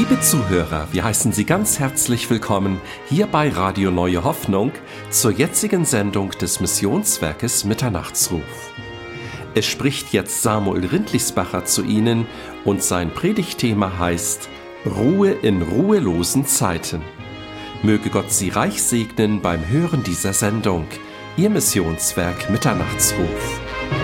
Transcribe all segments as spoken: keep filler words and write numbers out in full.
Liebe Zuhörer, wir heißen Sie ganz herzlich willkommen hier bei Radio Neue Hoffnung zur jetzigen Sendung des Missionswerkes Mitternachtsruf. Es spricht jetzt Samuel Rindlisbacher zu Ihnen und sein Predigtthema heißt Ruhe in ruhelosen Zeiten. Möge Gott Sie reich segnen beim Hören dieser Sendung. Ihr Missionswerk Mitternachtsruf.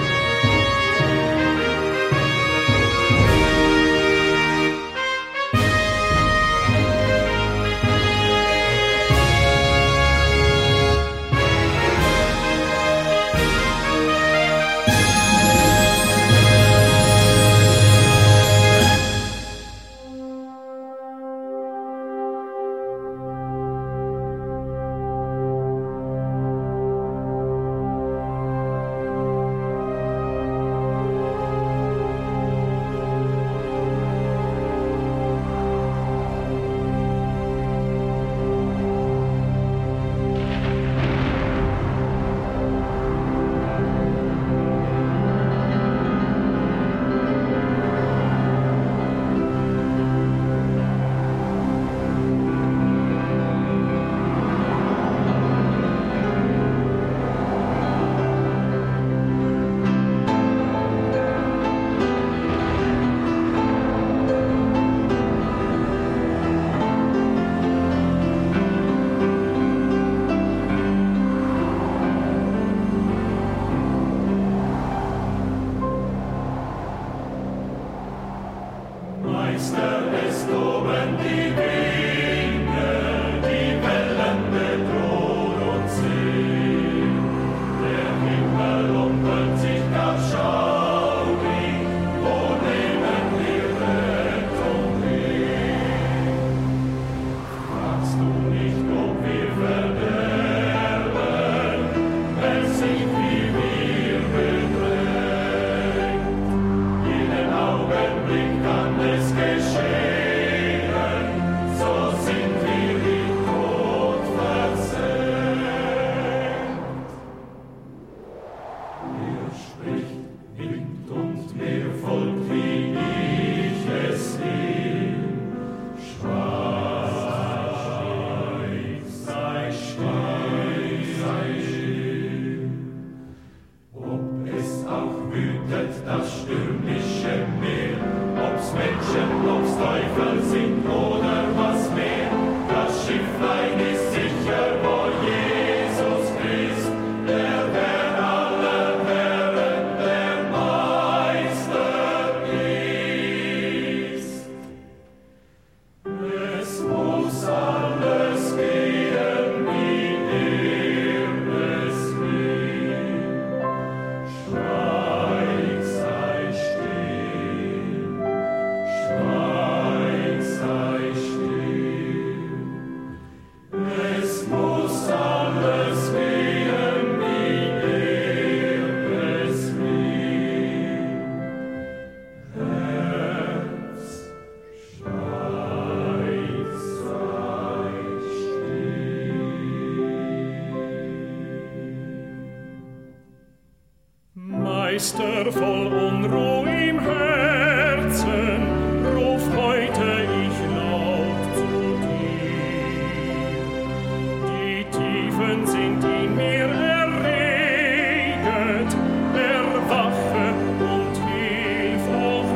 Meister voll Unruh im Herzen, ruf heute ich laut zu dir. Die Tiefen sind in mir erreget, erwache und hilf auch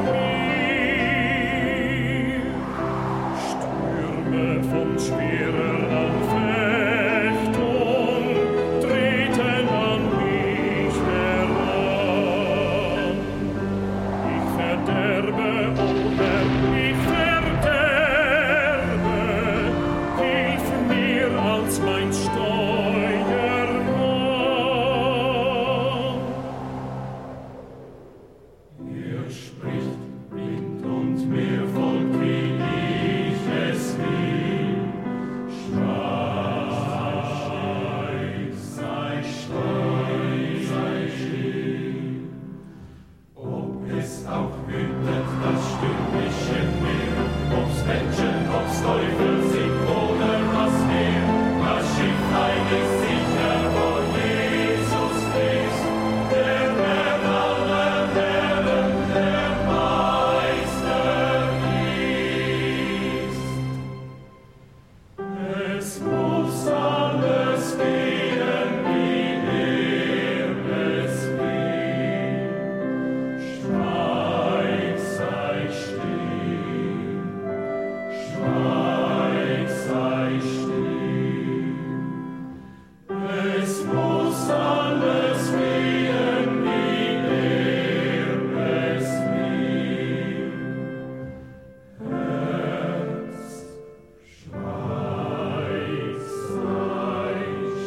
mir. Stürme von schwerer Anfechtung treten an mich heran. Ich verderbe, oh Herr, ich verderbe, hilf mir als mein Steuermann. Es muss alles gehen, wie er es will. Herz, Schweiß, sei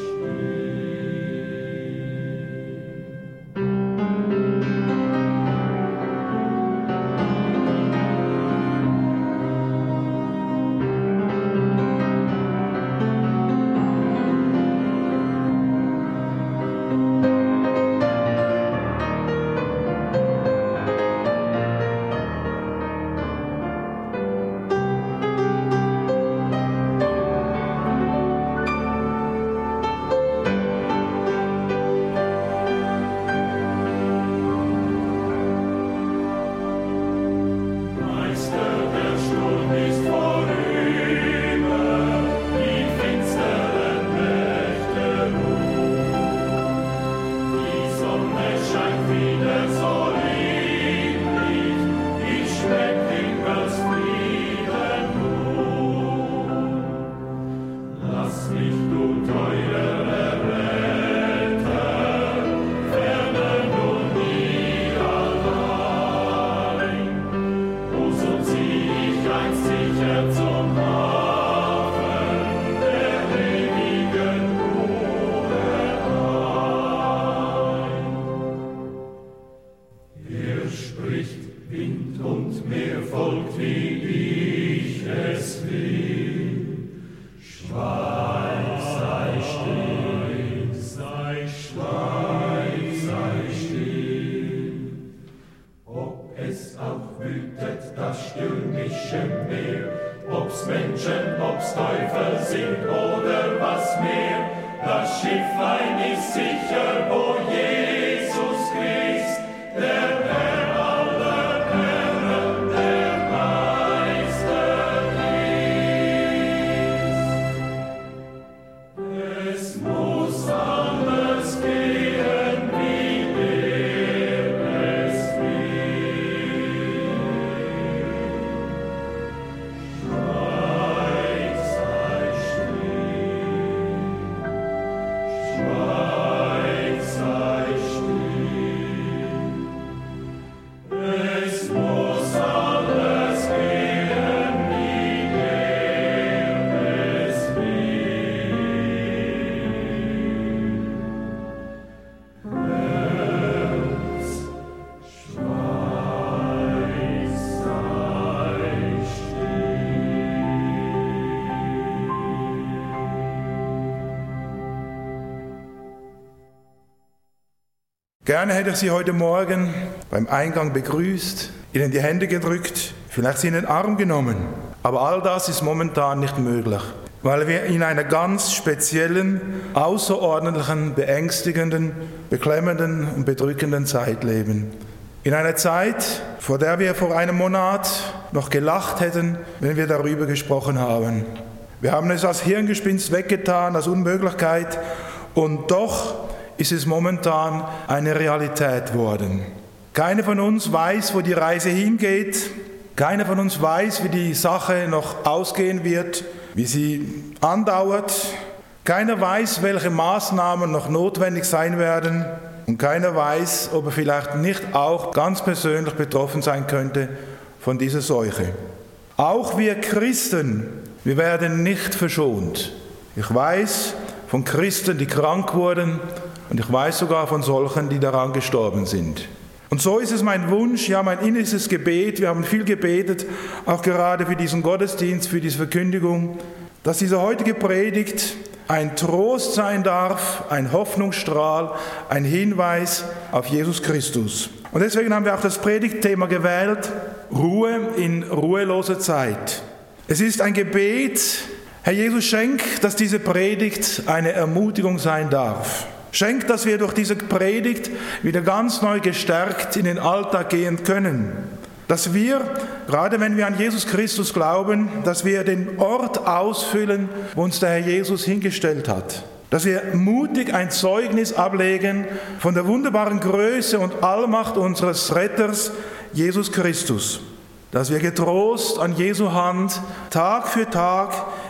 Gerne hätte ich Sie heute Morgen beim Eingang begrüßt, Ihnen die Hände gedrückt, vielleicht Sie in den Arm genommen. Aber all das ist momentan nicht möglich, weil wir in einer ganz speziellen, außerordentlichen, beängstigenden, beklemmenden und bedrückenden Zeit leben. In einer Zeit, vor der wir vor einem Monat noch gelacht hätten, wenn wir darüber gesprochen haben. Wir haben es als Hirngespinst weggetan, als Unmöglichkeit, und doch ist es momentan eine Realität worden. Keiner von uns weiß, wo die Reise hingeht. Keiner von uns weiß, wie die Sache noch ausgehen wird, wie sie andauert. Keiner weiß, welche Maßnahmen noch notwendig sein werden. Und keiner weiß, ob er vielleicht nicht auch ganz persönlich betroffen sein könnte von dieser Seuche. Auch wir Christen, wir werden nicht verschont. Ich weiß von Christen, die krank wurden, und ich weiß sogar von solchen, die daran gestorben sind. Und so ist es mein Wunsch, ja mein innerstes Gebet, wir haben viel gebetet, auch gerade für diesen Gottesdienst, für diese Verkündigung, dass diese heutige Predigt ein Trost sein darf, ein Hoffnungsstrahl, ein Hinweis auf Jesus Christus. Und deswegen haben wir auch das Predigtthema gewählt, Ruhe in ruheloser Zeit. Es ist ein Gebet, Herr Jesus, schenk, dass diese Predigt eine Ermutigung sein darf. Schenk, dass wir durch diese Predigt wieder ganz neu gestärkt in den Alltag gehen können. Dass wir, gerade wenn wir an Jesus Christus glauben, dass wir den Ort ausfüllen, wo uns der Herr Jesus hingestellt hat. Dass wir mutig ein Zeugnis ablegen von der wunderbaren Größe und Allmacht unseres Retters, Jesus Christus. Dass wir getrost an Jesu Hand Tag für Tag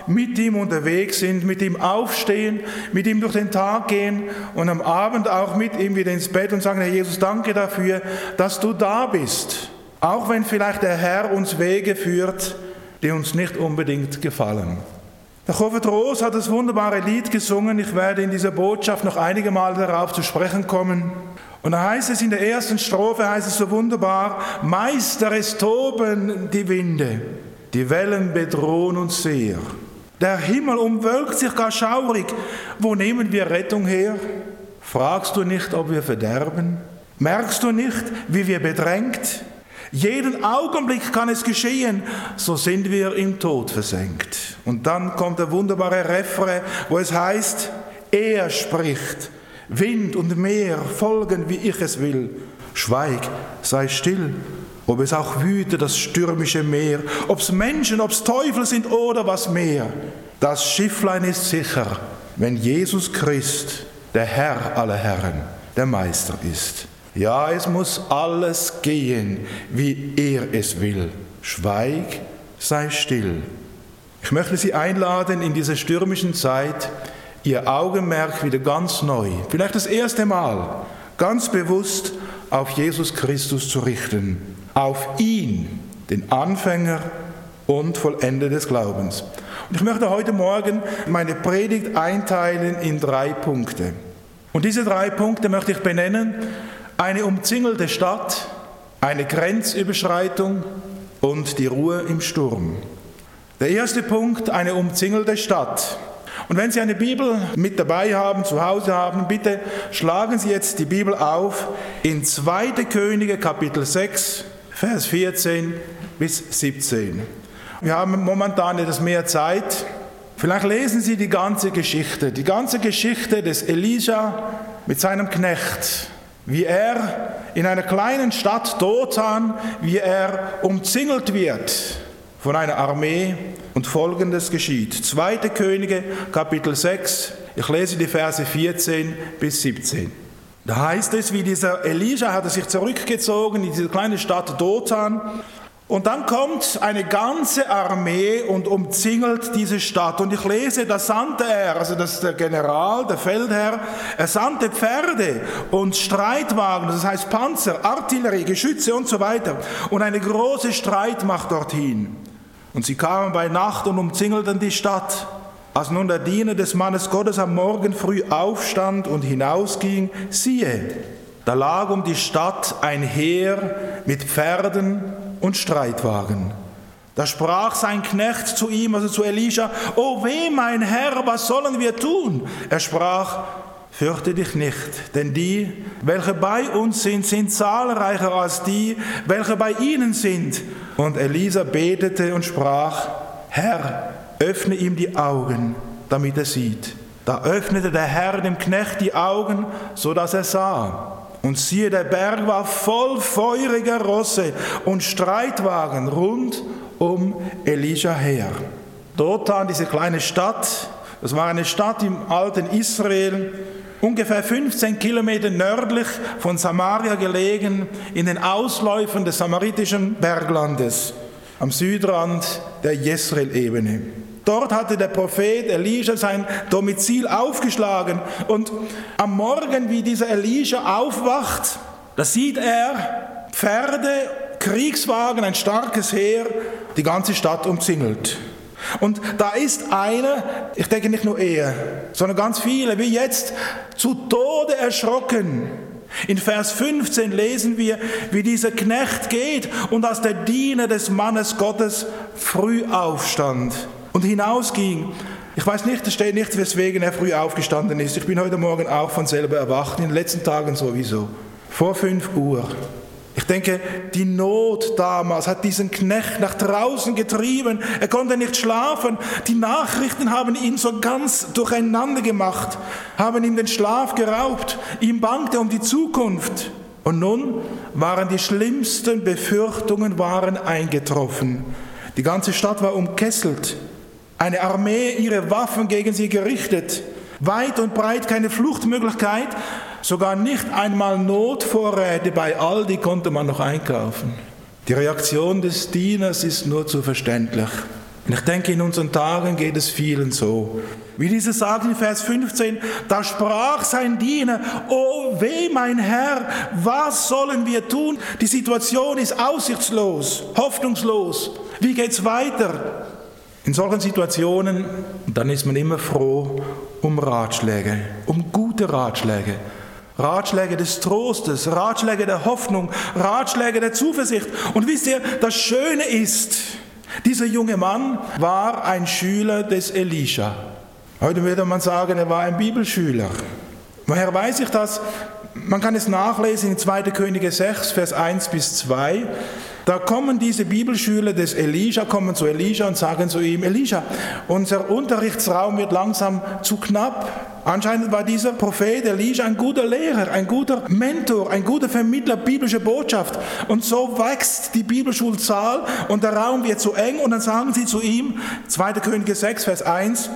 mit ihm unterwegs sind, mit ihm aufstehen, mit ihm durch den Tag gehen und am Abend auch mit ihm wieder ins Bett und sagen, Herr Jesus, danke dafür, dass du da bist. Auch wenn vielleicht der Herr uns Wege führt, die uns nicht unbedingt gefallen. Der Govert Roos hat das wunderbare Lied gesungen. Ich werde in dieser Botschaft noch einige Mal darauf zu sprechen kommen. Und da heißt es in der ersten Strophe, heißt es so wunderbar, Meister, es toben die Winde, die Wellen bedrohen uns sehr. Der Himmel umwölkt sich gar schaurig. Wo nehmen wir Rettung her? Fragst du nicht, ob wir verderben? Merkst du nicht, wie wir bedrängt? Jeden Augenblick kann es geschehen, so sind wir im Tod versenkt. Und dann kommt der wunderbare Refrain, wo es heißt, er spricht, Wind und Meer folgen, wie ich es will. Schweig, sei still, ob es auch wüte, das stürmische Meer, ob's Menschen, ob's Teufel sind oder was mehr. Das Schifflein ist sicher, wenn Jesus Christ, der Herr aller Herren, der Meister ist. Ja, es muss alles gehen, wie er es will. Schweig, sei still. Ich möchte Sie einladen, in dieser stürmischen Zeit Ihr Augenmerk wieder ganz neu, vielleicht das erste Mal, ganz bewusst auf Jesus Christus zu richten. Auf ihn, den Anfänger und Vollender des Glaubens. Und ich möchte heute Morgen meine Predigt einteilen in drei Punkte. Und diese drei Punkte möchte ich benennen: eine umzingelte Stadt, eine Grenzüberschreitung und die Ruhe im Sturm. Der erste Punkt, eine umzingelte Stadt. Und wenn Sie eine Bibel mit dabei haben, zu Hause haben, bitte schlagen Sie jetzt die Bibel auf in zweite Könige Kapitel sechs, Vers vierzehn bis siebzehn. Wir haben momentan etwas mehr Zeit. Vielleicht lesen Sie die ganze Geschichte, die ganze Geschichte des Elisa mit seinem Knecht, wie er in einer kleinen Stadt Dothan, wie er umzingelt wird von einer Armee und Folgendes geschieht. zweite Könige, Kapitel sechs, ich lese die Verse vierzehn bis siebzehn. Da heißt es, wie dieser Elisa hatte sich zurückgezogen in diese kleine Stadt Dothan. Und dann kommt eine ganze Armee und umzingelt diese Stadt. Und ich lese, da sandte er, also das ist der General, der Feldherr, er sandte Pferde und Streitwagen, das heißt Panzer, Artillerie, Geschütze und so weiter. Und eine große Streitmacht dorthin. Und sie kamen bei Nacht und umzingelten die Stadt. Als nun der Diener des Mannes Gottes am Morgen früh aufstand und hinausging, siehe, da lag um die Stadt ein Heer mit Pferden und Streitwagen. Da sprach sein Knecht zu ihm, also zu Elisa, O weh, mein Herr, was sollen wir tun? Er sprach, fürchte dich nicht, denn die, welche bei uns sind, sind zahlreicher als die, welche bei ihnen sind. Und Elisa betete und sprach, Herr, öffne ihm die Augen, damit er sieht. Da öffnete der Herr dem Knecht die Augen, so dass er sah. Und siehe, der Berg war voll feuriger Rosse und Streitwagen rund um Elisa her. Dothan, diese kleine Stadt, das war eine Stadt im alten Israel, ungefähr fünfzehn Kilometer nördlich von Samaria gelegen, in den Ausläufern des samaritischen Berglandes, am Südrand der Jezreel-Ebene. Dort hatte der Prophet Elisa sein Domizil aufgeschlagen und am Morgen, wie dieser Elisa aufwacht, da sieht er Pferde, Kriegswagen, ein starkes Heer, die ganze Stadt umzingelt. Und da ist einer, ich denke nicht nur er, sondern ganz viele, wie jetzt, zu Tode erschrocken. In Vers fünfzehn lesen wir, wie dieser Knecht geht und als der Diener des Mannes Gottes früh aufstand und hinausging. Ich weiß nicht, es steht nicht, weswegen er früh aufgestanden ist. Ich bin heute Morgen auch von selber erwacht, in den letzten Tagen sowieso. Vor fünf Uhr. Ich denke, die Not damals hat diesen Knecht nach draußen getrieben. Er konnte nicht schlafen. Die Nachrichten haben ihn so ganz durcheinander gemacht, haben ihm den Schlaf geraubt. Ihm bangte um die Zukunft. Und nun waren die schlimmsten Befürchtungen waren eingetroffen. Die ganze Stadt war umkesselt. Eine Armee, ihre Waffen gegen sie gerichtet. Weit und breit keine Fluchtmöglichkeit. Sogar nicht einmal Notvorräte bei Aldi konnte man noch einkaufen. Die Reaktion des Dieners ist nur zu verständlich. Und ich denke, in unseren Tagen geht es vielen so. Wie dieses sagt in Vers fünfzehn, da sprach sein Diener, oh weh, mein Herr, was sollen wir tun? Die Situation ist aussichtslos, hoffnungslos. Wie geht's weiter? In solchen Situationen, dann ist man immer froh um Ratschläge, um gute Ratschläge. Ratschläge des Trostes, Ratschläge der Hoffnung, Ratschläge der Zuversicht. Und wisst ihr, das Schöne ist, dieser junge Mann war ein Schüler des Elisha. Heute würde man sagen, er war ein Bibelschüler. Woher weiß ich das? Man kann es nachlesen in zweiter Könige sechs, Vers eins bis zwei. Da kommen diese Bibelschüler des Elisha, kommen zu Elisha und sagen zu ihm, Elisha, unser Unterrichtsraum wird langsam zu knapp. Anscheinend war dieser Prophet Elisha ein guter Lehrer, ein guter Mentor, ein guter Vermittler biblischer Botschaft. Und so wächst die Bibelschulzahl und der Raum wird zu eng. Und dann sagen sie zu ihm, zweiter Könige sechs, Vers eins,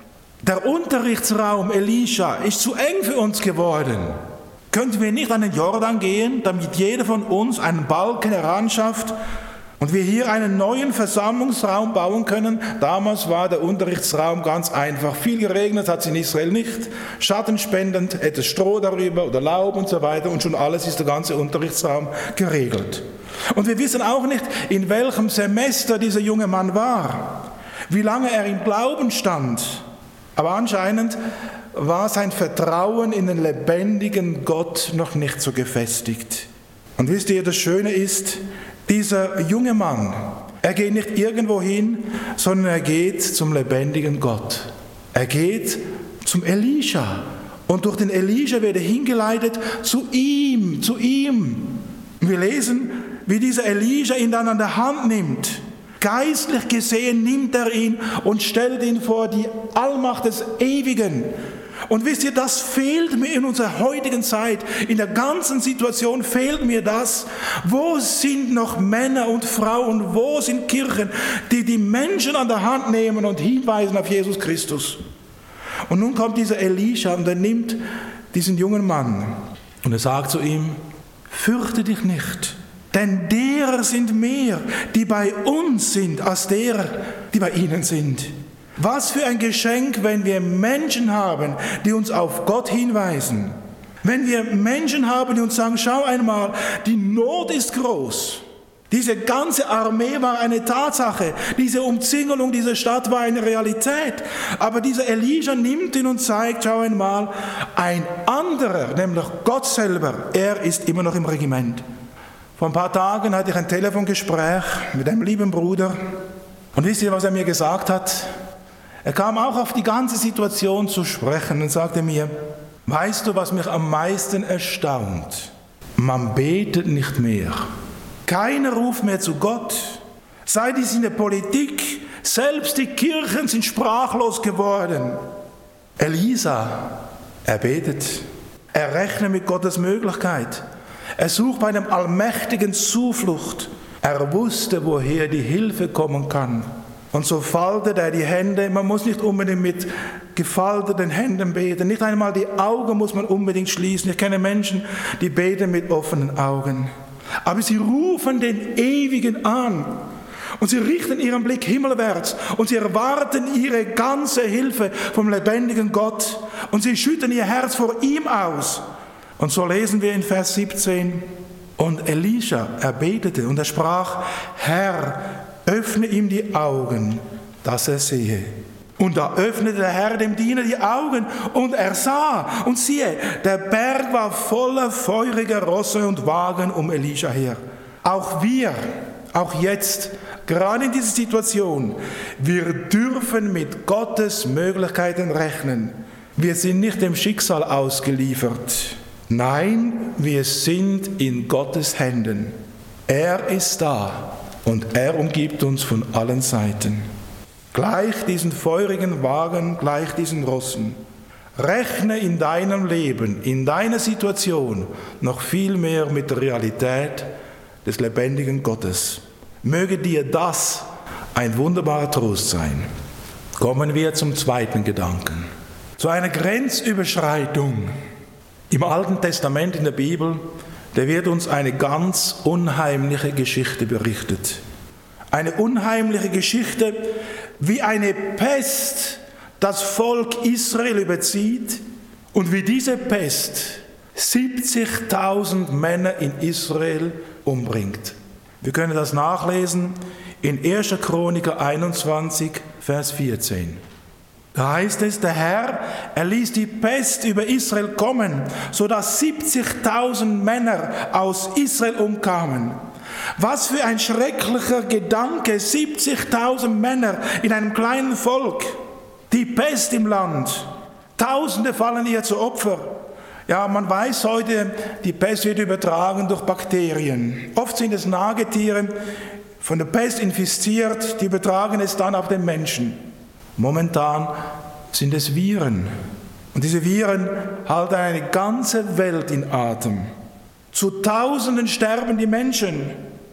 der Unterrichtsraum Elisha ist zu eng für uns geworden. Könnten wir nicht an den Jordan gehen, damit jeder von uns einen Balken heranschafft und wir hier einen neuen Versammlungsraum bauen können? Damals war der Unterrichtsraum ganz einfach. Viel geregnet hat es in Israel nicht. Schattenspendend, etwas Stroh darüber oder Laub und so weiter und schon alles ist der ganze Unterrichtsraum geregelt. Und wir wissen auch nicht, in welchem Semester dieser junge Mann war, wie lange er im Glauben stand. Aber anscheinend war sein Vertrauen in den lebendigen Gott noch nicht so gefestigt. Und wisst ihr, das Schöne ist, dieser junge Mann, er geht nicht irgendwo hin, sondern er geht zum lebendigen Gott. Er geht zum Elisha. Und durch den Elisha wird er hingeleitet zu ihm, zu ihm. Und wir lesen, wie dieser Elisha ihn dann an der Hand nimmt. Geistlich gesehen nimmt er ihn und stellt ihn vor die Allmacht des Ewigen. Und wisst ihr, das fehlt mir in unserer heutigen Zeit. In der ganzen Situation fehlt mir das. Wo sind noch Männer und Frauen, wo sind Kirchen, die die Menschen an der Hand nehmen und hinweisen auf Jesus Christus? Und nun kommt dieser Elisha und er nimmt diesen jungen Mann und er sagt zu ihm, fürchte dich nicht. Denn derer sind mehr, die bei uns sind, als derer, die bei ihnen sind. Was für ein Geschenk, wenn wir Menschen haben, die uns auf Gott hinweisen. Wenn wir Menschen haben, die uns sagen, schau einmal, die Not ist groß. Diese ganze Armee war eine Tatsache. Diese Umzingelung dieser Stadt war eine Realität. Aber dieser Elisha nimmt ihn und zeigt, schau einmal, ein anderer, nämlich Gott selber, er ist immer noch im Regiment. Vor ein paar Tagen hatte ich ein Telefongespräch mit einem lieben Bruder. Und wisst ihr, was er mir gesagt hat? Er kam auch auf die ganze Situation zu sprechen und sagte mir, weißt du, was mich am meisten erstaunt? Man betet nicht mehr. Keiner ruft mehr zu Gott. Seit es in der Politik, selbst die Kirchen sind sprachlos geworden. Elisa, er betet. Er rechnet mit Gottes Möglichkeit. Er sucht bei dem Allmächtigen Zuflucht. Er wusste, woher die Hilfe kommen kann. Und so faltet er die Hände. Man muss nicht unbedingt mit gefalteten Händen beten. Nicht einmal die Augen muss man unbedingt schließen. Ich kenne Menschen, die beten mit offenen Augen. Aber sie rufen den Ewigen an. Und sie richten ihren Blick himmelwärts. Und sie erwarten ihre ganze Hilfe vom lebendigen Gott. Und sie schütten ihr Herz vor ihm aus. Und so lesen wir in Vers siebzehn, und Elisha, er betete und er sprach, Herr, öffne ihm die Augen, dass er sehe. Und da öffnete der Herr dem Diener die Augen und er sah. Und siehe, der Berg war voller feuriger Rosse und Wagen um Elisha her. Auch wir, auch jetzt, gerade in dieser Situation, wir dürfen mit Gottes Möglichkeiten rechnen. Wir sind nicht dem Schicksal ausgeliefert. Nein, wir sind in Gottes Händen. Er ist da und er umgibt uns von allen Seiten. Gleich diesen feurigen Wagen, gleich diesen Rossen. Rechne in deinem Leben, in deiner Situation noch viel mehr mit der Realität des lebendigen Gottes. Möge dir das ein wunderbarer Trost sein. Kommen wir zum zweiten Gedanken. Zu einer Grenzüberschreitung. Im Alten Testament in der Bibel, da wird uns eine ganz unheimliche Geschichte berichtet. Eine unheimliche Geschichte, wie eine Pest das Volk Israel überzieht und wie diese Pest siebzigtausend Männer in Israel umbringt. Wir können das nachlesen in erster Chroniker einundzwanzig, Vers vierzehn. Da heißt es, der Herr, er ließ die Pest über Israel kommen, sodass siebzigtausend Männer aus Israel umkamen. Was für ein schrecklicher Gedanke, siebzigtausend Männer in einem kleinen Volk. Die Pest im Land. Tausende fallen ihr zu Opfer. Ja, man weiß heute, die Pest wird übertragen durch Bakterien. Oft sind es Nagetiere, von der Pest infiziert, die übertragen es dann auf den Menschen. Momentan sind es Viren. Und diese Viren halten eine ganze Welt in Atem. Zu Tausenden sterben die Menschen.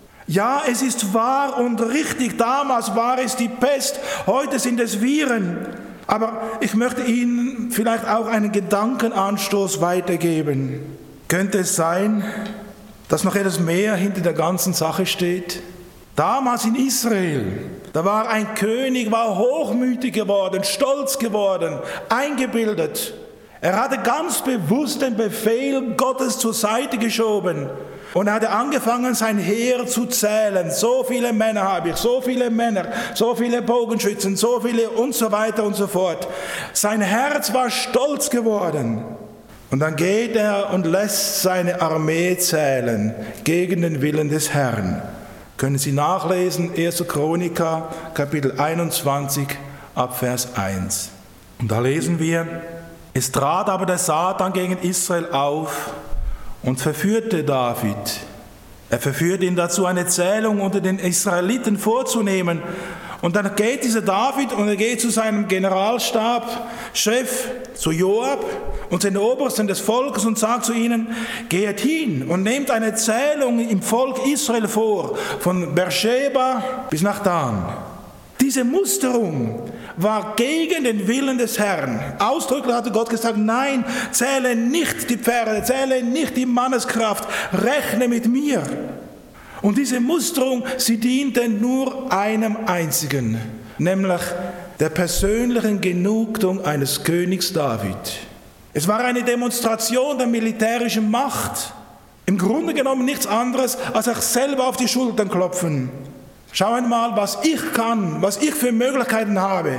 Ja, es ist wahr und richtig. Damals war es die Pest, heute sind es Viren. Aber ich möchte Ihnen vielleicht auch einen Gedankenanstoß weitergeben. Könnte es sein, dass noch etwas mehr hinter der ganzen Sache steht? Damals in Israel, da war ein König, war hochmütig geworden, stolz geworden, eingebildet. Er hatte ganz bewusst den Befehl Gottes zur Seite geschoben und er hatte angefangen, sein Heer zu zählen. So viele Männer habe ich, so viele Männer, so viele Bogenschützen, so viele und so weiter und so fort. Sein Herz war stolz geworden. Und dann geht er und lässt seine Armee zählen gegen den Willen des Herrn. Können Sie nachlesen, erster Chroniker, Kapitel einundzwanzig, ab Vers eins. Und da lesen wir, es trat aber der Satan gegen Israel auf und verführte David. Er verführte ihn dazu, eine Zählung unter den Israeliten vorzunehmen. Und dann geht dieser David und er geht zu seinem Generalstabschef, zu Joab und den Obersten des Volkes und sagt zu ihnen, geht hin und nehmt eine Zählung im Volk Israel vor, von Beersheba bis nach Dan. Diese Musterung war gegen den Willen des Herrn. Ausdrücklich hatte Gott gesagt, nein, zähle nicht die Pferde, zähle nicht die Manneskraft, rechne mit mir. Und diese Musterung, sie diente nur einem einzigen, nämlich der persönlichen Genugtuung eines Königs David. Es war eine Demonstration der militärischen Macht. Im Grunde genommen nichts anderes, als sich selber auf die Schultern klopfen. Schau einmal, was ich kann, was ich für Möglichkeiten habe.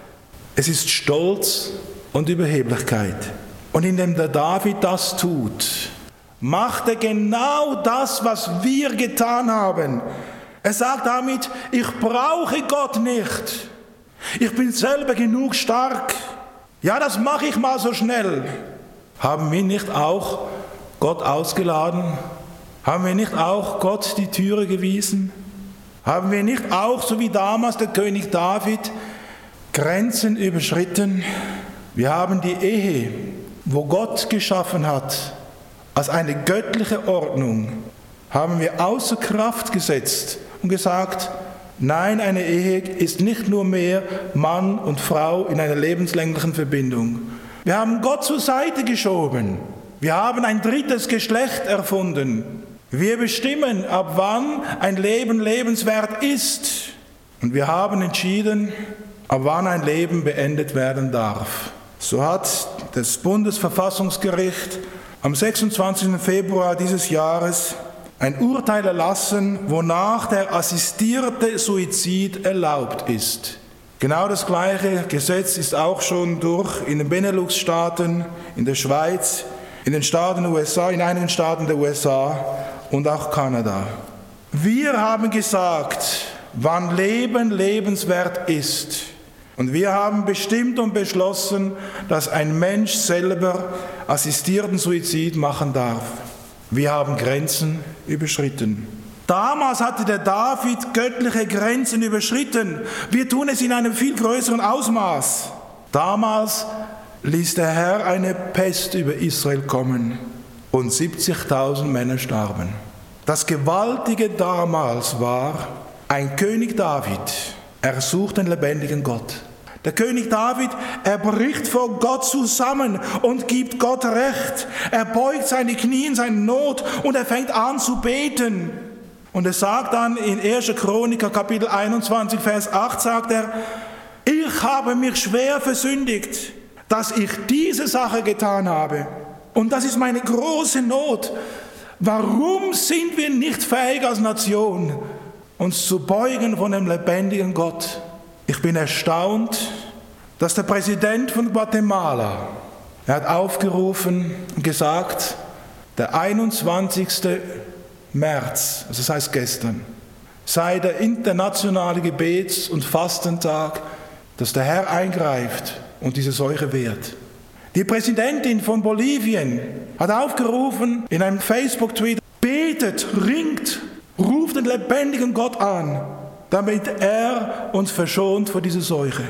Es ist Stolz und Überheblichkeit. Und indem der David das tut, macht er genau das, was wir getan haben. Er sagt damit, ich brauche Gott nicht. Ich bin selber genug stark. Ja, das mache ich mal so schnell. Haben wir nicht auch Gott ausgeladen? Haben wir nicht auch Gott die Türe gewiesen? Haben wir nicht auch, so wie damals der König David, Grenzen überschritten? Wir haben die Ehe, wo Gott geschaffen hat, als eine göttliche Ordnung, haben wir außer Kraft gesetzt und gesagt, nein, eine Ehe ist nicht nur mehr Mann und Frau in einer lebenslänglichen Verbindung. Wir haben Gott zur Seite geschoben. Wir haben ein drittes Geschlecht erfunden. Wir bestimmen, ab wann ein Leben lebenswert ist. Und wir haben entschieden, ab wann ein Leben beendet werden darf. So hat das Bundesverfassungsgericht am sechsundzwanzigsten Februar dieses Jahres ein Urteil erlassen, wonach der assistierte Suizid erlaubt ist. Genau das gleiche Gesetz ist auch schon durch in den Benelux-Staaten, in der Schweiz, in den Staaten der U S A, in einigen Staaten der U S A und auch Kanada. Wir haben gesagt, wann Leben lebenswert ist. Und wir haben bestimmt und beschlossen, dass ein Mensch selber assistierten Suizid machen darf. Wir haben Grenzen überschritten. Damals hatte der David göttliche Grenzen überschritten. Wir tun es in einem viel größeren Ausmaß. Damals ließ der Herr eine Pest über Israel kommen und siebzigtausend Männer starben. Das Gewaltige damals war, ein König David, er sucht den lebendigen Gott. Der König David, er bricht vor Gott zusammen und gibt Gott Recht. Er beugt seine Knie in seine Not und er fängt an zu beten. Und er sagt dann in erster Chroniker Kapitel einundzwanzig, Vers acht, sagt er, Ich habe mich schwer versündigt, dass ich diese Sache getan habe. Und das ist meine große Not. Warum sind wir nicht fähig als Nation, uns zu beugen von dem lebendigen Gott? Ich bin erstaunt, dass der Präsident von Guatemala, er hat aufgerufen und gesagt, der einundzwanzigsten März, also das heißt gestern, sei der internationale Gebets- und Fastentag, dass der Herr eingreift und diese Seuche wehrt. Die Präsidentin von Bolivien hat aufgerufen in einem Facebook-Tweet, betet, ringt, ruft den lebendigen Gott an, damit er uns verschont vor dieser Seuche.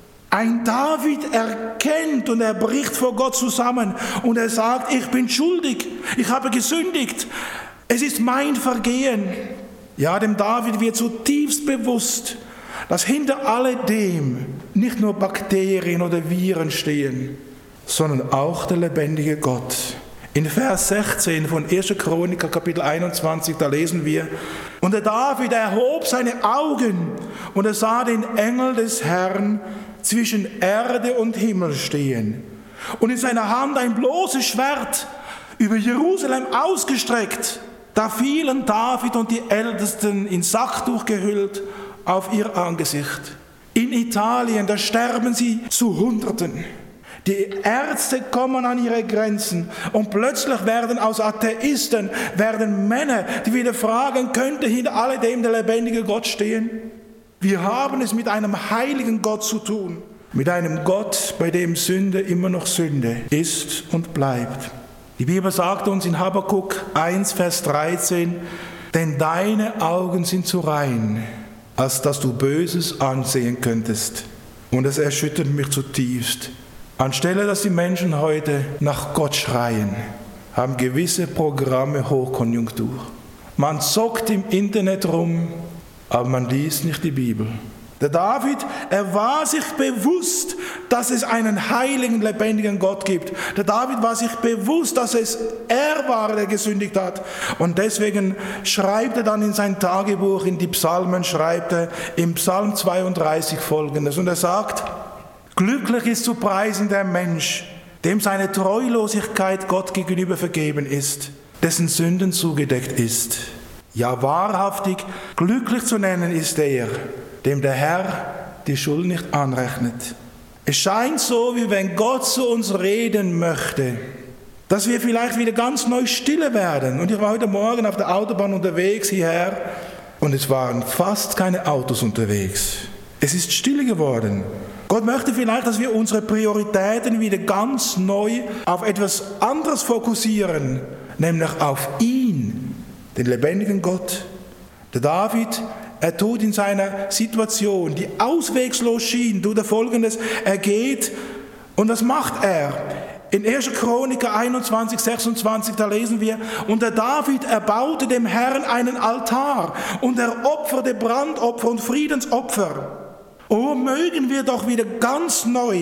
Ein David erkennt und er bricht vor Gott zusammen und er sagt, ich bin schuldig, ich habe gesündigt, es ist mein Vergehen. Ja, dem David wird zutiefst bewusst, dass hinter alledem nicht nur Bakterien oder Viren stehen, sondern auch der lebendige Gott. In Vers sechzehn von erster Chroniker, Kapitel einundzwanzig, da lesen wir, und der David erhob seine Augen und er sah den Engel des Herrn zwischen Erde und Himmel stehen und in seiner Hand ein bloßes Schwert über Jerusalem ausgestreckt. Da fielen David und die Ältesten in Sacktuch gehüllt auf ihr Angesicht. In Italien, da sterben sie zu Hunderten. Die Ärzte kommen an ihre Grenzen und plötzlich werden aus Atheisten werden Männer, die wieder fragen, könnte hinter alledem der lebendige Gott stehen? Wir haben es mit einem heiligen Gott zu tun, mit einem Gott, bei dem Sünde immer noch Sünde ist und bleibt. Die Bibel sagt uns in Habakuk eins, Vers dreizehn, denn deine Augen sind so rein, als dass du Böses ansehen könntest. Und es erschüttert mich zutiefst. Anstelle, dass die Menschen heute nach Gott schreien, haben gewisse Programme Hochkonjunktur. Man zockt im Internet rum, aber man liest nicht die Bibel. Der David, er war sich bewusst, dass es einen heiligen, lebendigen Gott gibt. Der David war sich bewusst, dass es er war, der gesündigt hat. Und deswegen schreibt er dann in sein Tagebuch, in die Psalmen, schreibt er im Psalm zweiunddreißig Folgendes. Und er sagt, glücklich ist zu preisen der Mensch, dem seine Treulosigkeit Gott gegenüber vergeben ist, dessen Sünden zugedeckt ist. Ja, wahrhaftig glücklich zu nennen ist der, dem der Herr die Schuld nicht anrechnet. Es scheint so, wie wenn Gott zu uns reden möchte, dass wir vielleicht wieder ganz neu stille werden. Und ich war heute Morgen auf der Autobahn unterwegs hierher und es waren fast keine Autos unterwegs. Es ist stille geworden. Gott möchte vielleicht, dass wir unsere Prioritäten wieder ganz neu auf etwas anderes fokussieren, nämlich auf ihn, den lebendigen Gott. Der David, er tut in seiner Situation, die auswegslos schien, tut er Folgendes, er geht und was macht er? In erster Chroniker einundzwanzig, sechsundzwanzig, da lesen wir, und der David erbaute dem Herrn einen Altar und er opferte Brandopfer und Friedensopfer. Oh, mögen wir doch wieder ganz neu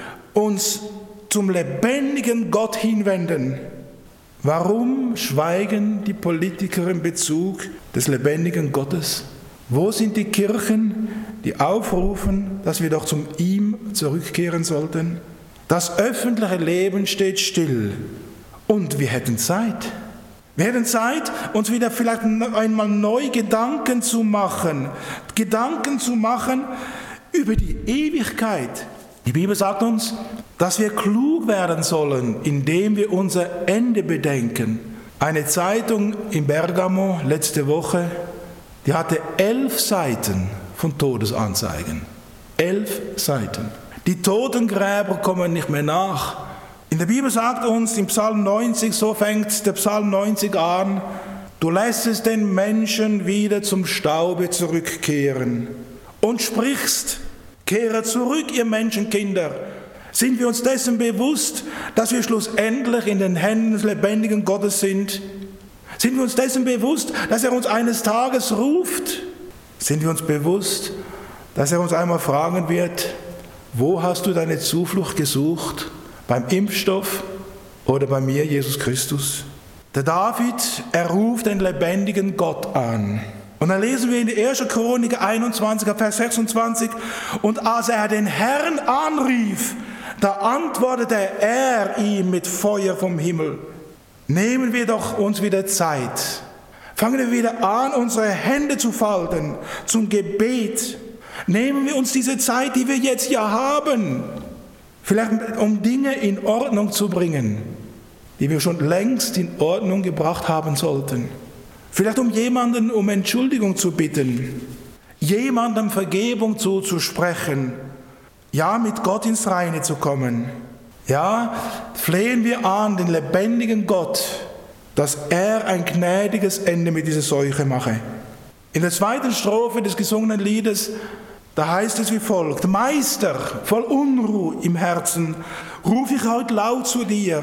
uns zum lebendigen Gott hinwenden. Warum schweigen die Politiker in Bezug des lebendigen Gottes? Wo sind die Kirchen, die aufrufen, dass wir doch zum ihm zurückkehren sollten? Das öffentliche Leben steht still und wir hätten Zeit. Wir hätten Zeit, uns wieder vielleicht einmal neu Gedanken zu machen. Gedanken zu machen über die Ewigkeit. Die Bibel sagt uns, dass wir klug werden sollen, indem wir unser Ende bedenken. Eine Zeitung in Bergamo letzte Woche, die hatte elf Seiten von Todesanzeigen. Elf Seiten. Die Totengräber kommen nicht mehr nach. In der Bibel sagt uns im Psalm neunzig, so fängt der Psalm neunzig an, du lässt es den Menschen wieder zum Staube zurückkehren und sprichst, kehre zurück, ihr Menschenkinder. Sind wir uns dessen bewusst, dass wir schlussendlich in den Händen des lebendigen Gottes sind? Sind wir uns dessen bewusst, dass er uns eines Tages ruft? Sind wir uns bewusst, dass er uns einmal fragen wird, wo hast du deine Zuflucht gesucht? Beim Impfstoff oder bei mir, Jesus Christus? Der David, er ruft den lebendigen Gott an. Und dann lesen wir in der ersten Chronik einundzwanzig, Vers sechsundzwanzig, und als er den Herrn anrief, da antwortete er ihm mit Feuer vom Himmel. Nehmen wir doch uns wieder Zeit. Fangen wir wieder an, unsere Hände zu falten zum Gebet. Nehmen wir uns diese Zeit, die wir jetzt ja haben, vielleicht um Dinge in Ordnung zu bringen, die wir schon längst in Ordnung gebracht haben sollten. Vielleicht um jemanden um Entschuldigung zu bitten, jemandem Vergebung zuzusprechen, ja, mit Gott ins Reine zu kommen. Ja, flehen wir an den lebendigen Gott, dass er ein gnädiges Ende mit dieser Seuche mache. In der zweiten Strophe des gesungenen Liedes, da heißt es wie folgt: Meister, voll Unruhe im Herzen, ruf ich heute laut zu dir.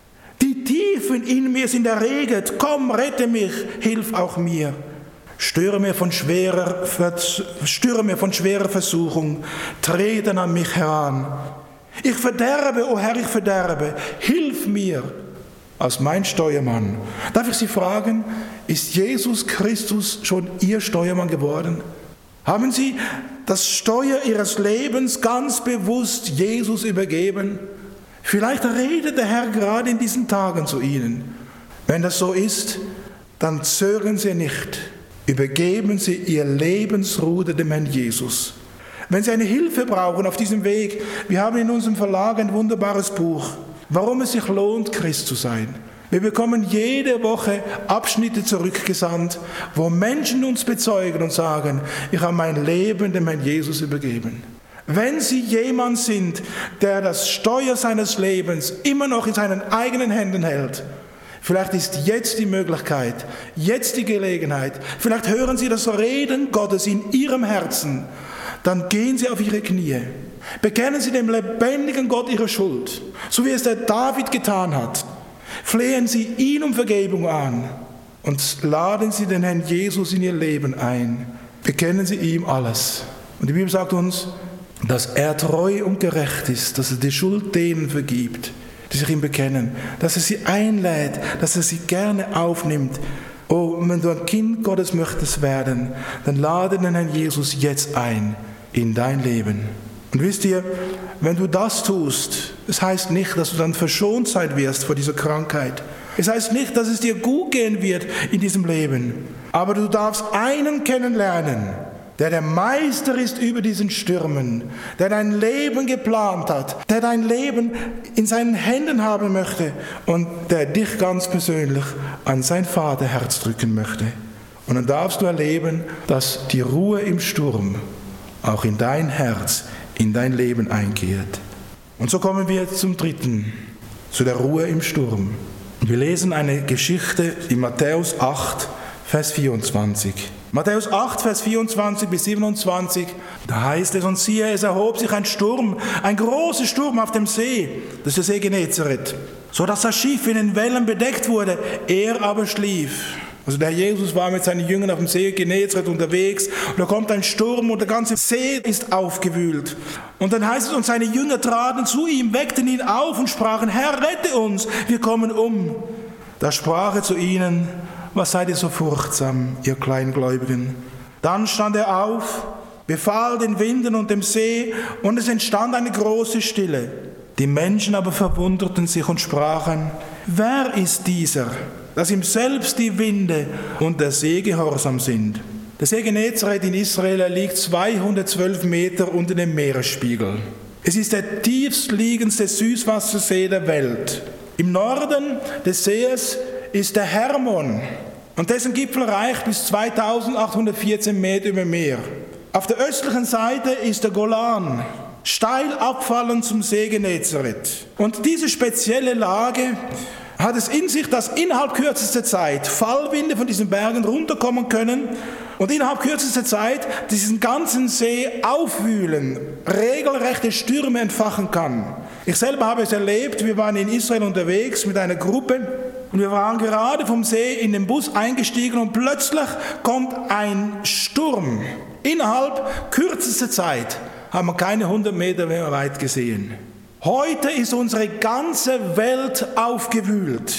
Die Tiefen in mir sind erreget, komm, rette mich, hilf auch mir. Störe mir von schwerer, störe mir von schwerer Versuchung, treten an mich heran. Ich verderbe, o Herr, ich verderbe, hilf mir als mein Steuermann. Darf ich Sie fragen, ist Jesus Christus schon Ihr Steuermann geworden? Haben Sie das Steuer Ihres Lebens ganz bewusst Jesus übergeben? Vielleicht redet der Herr gerade in diesen Tagen zu Ihnen. Wenn das so ist, dann zögern Sie nicht. Übergeben Sie Ihr Lebensruder dem Herrn Jesus. Wenn Sie eine Hilfe brauchen auf diesem Weg, wir haben in unserem Verlag ein wunderbares Buch, warum es sich lohnt, Christ zu sein. Wir bekommen jede Woche Abschnitte zurückgesandt, wo Menschen uns bezeugen und sagen, ich habe mein Leben dem Herrn Jesus übergeben. Wenn Sie jemand sind, der das Steuer seines Lebens immer noch in seinen eigenen Händen hält, vielleicht ist jetzt die Möglichkeit, jetzt die Gelegenheit, vielleicht hören Sie das Reden Gottes in Ihrem Herzen, dann gehen Sie auf Ihre Knie, bekennen Sie dem lebendigen Gott Ihre Schuld, so wie es der David getan hat. Flehen Sie ihn um Vergebung an und laden Sie den Herrn Jesus in Ihr Leben ein. Bekennen Sie ihm alles. Und die Bibel sagt uns, dass er treu und gerecht ist, dass er die Schuld denen vergibt, die sich ihm bekennen, dass er sie einlädt, dass er sie gerne aufnimmt. Oh, wenn du ein Kind Gottes möchtest werden, dann lade den Herrn Jesus jetzt ein in dein Leben. Und wisst ihr, wenn du das tust, es heißt nicht, dass du dann verschont sein wirst vor dieser Krankheit. Es heißt nicht, dass es dir gut gehen wird in diesem Leben. Aber du darfst einen kennenlernen, der der Meister ist über diesen Stürmen, der dein Leben geplant hat, der dein Leben in seinen Händen haben möchte und der dich ganz persönlich an sein Vaterherz drücken möchte. Und dann darfst du erleben, dass die Ruhe im Sturm auch in dein Herz, in dein Leben eingeht. Und so kommen wir zum dritten, zu der Ruhe im Sturm. Wir lesen eine Geschichte in Matthäus acht, Vers vierundzwanzig. Matthäus acht, Vers vierundzwanzig bis siebenundzwanzig, da heißt es, und siehe, es erhob sich ein Sturm, ein großer Sturm auf dem See, das ist der See Genezareth, so dass das Schiff in den Wellen bedeckt wurde, er aber schlief. Also der Jesus war mit seinen Jüngern auf dem See Genezareth unterwegs und da kommt ein Sturm und der ganze See ist aufgewühlt. Und dann heißt es, und seine Jünger traten zu ihm, weckten ihn auf und sprachen, Herr, rette uns, wir kommen um. Da sprach er zu ihnen, was seid ihr so furchtsam, ihr Kleingläubigen? Dann stand er auf, befahl den Winden und dem See, und es entstand eine große Stille. Die Menschen aber verwunderten sich und sprachen, wer ist dieser, dass ihm selbst die Winde und der See gehorsam sind? Der See Genezareth in Israel liegt zweihundertzwölf Meter unter dem Meeresspiegel. Es ist der tiefstliegendste Süßwassersee der Welt. Im Norden des Sees ist der Hermon und dessen Gipfel reicht bis zweitausendachthundertvierzehn Meter über Meer. Auf der östlichen Seite ist der Golan, steil abfallend zum See Genezareth. Und diese spezielle Lage hat es in sich, dass innerhalb kürzester Zeit Fallwinde von diesen Bergen runterkommen können und innerhalb kürzester Zeit diesen ganzen See aufwühlen, regelrechte Stürme entfachen kann. Ich selber habe es erlebt, wir waren in Israel unterwegs mit einer Gruppe und wir waren gerade vom See in den Bus eingestiegen und plötzlich kommt ein Sturm. Innerhalb kürzester Zeit haben wir keine hundert Meter mehr weit gesehen. Heute ist unsere ganze Welt aufgewühlt.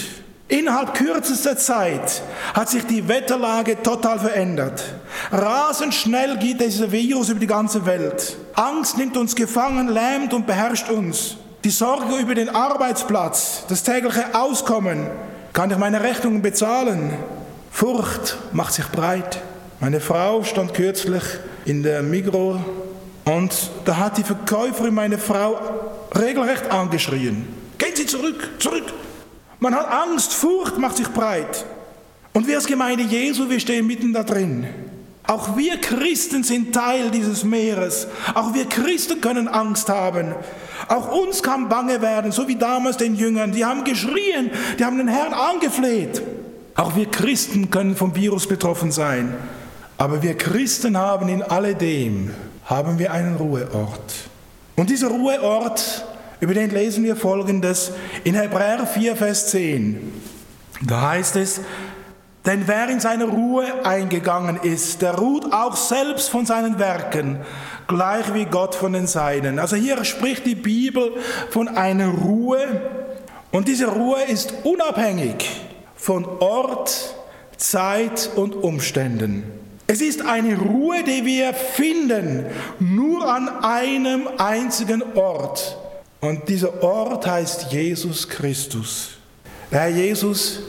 Innerhalb kürzester Zeit hat sich die Wetterlage total verändert. Rasend schnell geht dieser Virus über die ganze Welt. Angst nimmt uns gefangen, lähmt und beherrscht uns. Die Sorge über den Arbeitsplatz, das tägliche Auskommen. Kann ich meine Rechnungen bezahlen? Furcht macht sich breit. Meine Frau stand kürzlich in der Migros und da hat die Verkäuferin meine Frau regelrecht angeschrien. Gehen Sie zurück, zurück! Man hat Angst, Furcht macht sich breit. Und wir als Gemeinde Jesu, wir stehen mitten da drin. Auch wir Christen sind Teil dieses Meeres. Auch wir Christen können Angst haben. Auch uns kann bange werden, so wie damals den Jüngern. Die haben geschrien, die haben den Herrn angefleht. Auch wir Christen können vom Virus betroffen sein. Aber wir Christen haben in alledem, haben wir einen Ruheort. Und dieser Ruheort, über den lesen wir Folgendes in Hebräer vier, Vers zehn. Da heißt es, denn wer in seine Ruhe eingegangen ist, der ruht auch selbst von seinen Werken, gleich wie Gott von den Seinen. Also hier spricht die Bibel von einer Ruhe und diese Ruhe ist unabhängig von Ort, Zeit und Umständen. Es ist eine Ruhe, die wir finden, nur an einem einzigen Ort. Und dieser Ort heißt Jesus Christus. Der Herr Jesus,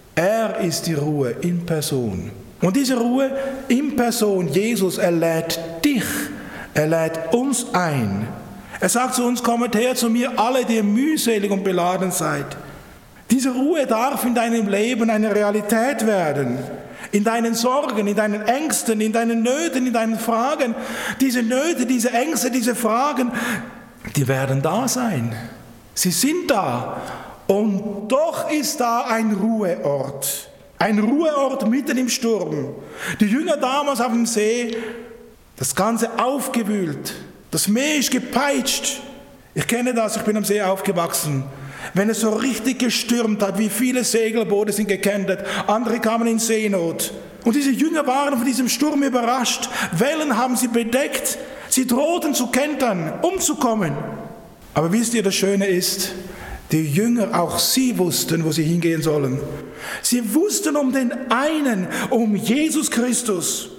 er ist die Ruhe in Person. Und diese Ruhe in Person, Jesus, er lädt dich, er lädt uns ein. Er sagt zu uns, kommet her zu mir, alle, die mühselig und beladen seid. Diese Ruhe darf in deinem Leben eine Realität werden. In deinen Sorgen, in deinen Ängsten, in deinen Nöten, in deinen Fragen. Diese Nöte, diese Ängste, diese Fragen, die werden da sein. Sie sind da. Und doch ist da ein Ruheort. Ein Ruheort mitten im Sturm. Die Jünger damals auf dem See, das Ganze aufgewühlt. Das Meer ist gepeitscht. Ich kenne das, ich bin am See aufgewachsen. Wenn es so richtig gestürmt hat, wie viele Segelboote sind gekentert, andere kamen in Seenot. Und diese Jünger waren von diesem Sturm überrascht. Wellen haben sie bedeckt. Sie drohten zu kentern, umzukommen. Aber wisst ihr, das Schöne ist, die Jünger, auch sie wussten, wo sie hingehen sollen. Sie wussten um den einen, um Jesus Christus.